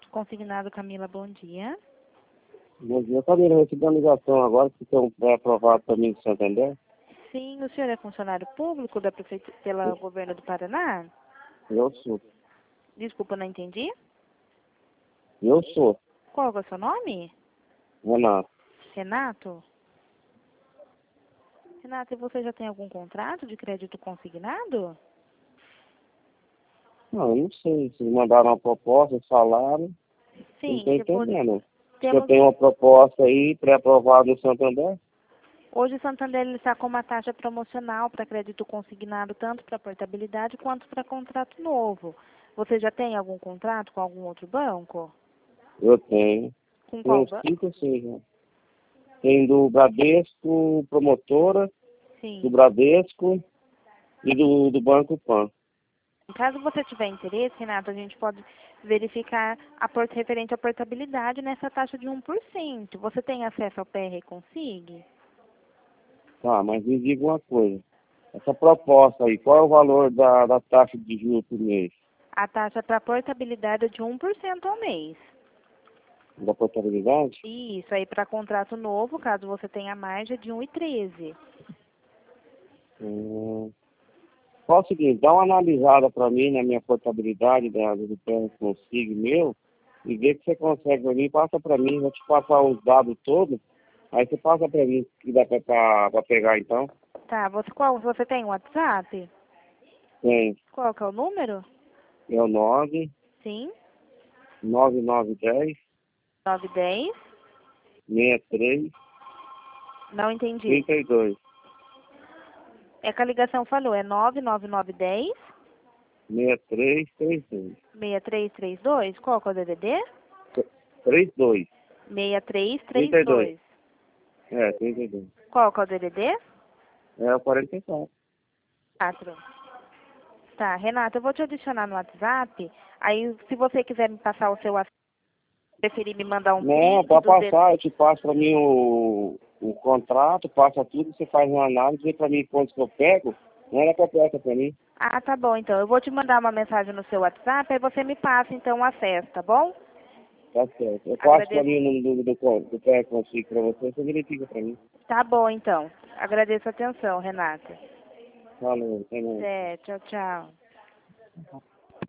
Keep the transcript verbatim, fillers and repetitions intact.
Consignado Camila, bom dia. Bom dia, Camila. Eu recebi uma ligação agora que tem um pré-aprovado para mim de Santander. Sim, o senhor é funcionário público da prefeitura, pelo governo do Paraná? Eu sou. Desculpa, não entendi. Eu sou. Qual é o seu nome? Renato. Renato? Renato, e você já tem algum contrato de crédito consignado? Não, eu não sei. Vocês mandaram uma proposta, salário. Eu não Sim, estou se for- entendendo. Se eu temos... tenho uma proposta aí, pré-aprovada no Santander. Hoje o Santander ele está com uma taxa promocional para crédito consignado, tanto para portabilidade quanto para contrato novo. Você já tem algum contrato com algum outro banco? Eu tenho. Com Tem qual uns banco? cinco ou seis, né? Tem do Bradesco, promotora, Sim. do Bradesco e do, do Banco Pan. Caso você tiver interesse, Renato, a gente pode verificar a port referente à portabilidade nessa taxa de um por cento. Você tem acesso ao P R Consig? Tá, mas me diga uma coisa. Essa proposta aí, qual é o valor da, da taxa de juros por mês? A taxa para portabilidade é de um por cento ao mês. Da portabilidade? E isso aí para contrato novo, caso você tenha mais, é de um vírgula treze. Hum, Fala o seguinte, dá uma analisada para mim na minha portabilidade da, do P R Consig meu e vê que você consegue para mim, passa para mim, vou te passar os dados todos, aí você passa para mim que dá para pegar então. Tá, você, qual, você tem um WhatsApp? Tem, Qual que é o número? é o nove Sim, nove nove dez nove dez. sessenta e três Não entendi. trinta e dois É que a ligação falou, é nove nove nove dez, sessenta e três trinta e dois sessenta e três trinta e dois. Qual que é o D D D? trinta e dois sessenta e três trinta trinta e e dois dois. É, trinta e dois Qual que é o D D D? É o quarenta e quatro. quatro. Tá, Renata, eu vou te adicionar no WhatsApp. Aí, se você quiser me passar o seu WhatsApp, preferir me mandar um Não, print pode do D D D. passar, eu te passo para mim o, o contrato, passa tudo, você faz uma análise, vê para mim quantos que eu pego, não era completa para mim. Ah, tá bom, então. Eu vou te mandar uma mensagem no seu WhatsApp, aí você me passa, então, o acesso, tá bom? Tá certo. Eu passo para Agradeço. mim o número do, do, do pé consigo para você, você verifica para mim. Tá bom, então. Agradeço a atenção, Renata. Valeu, até mais. É, tchau, tchau.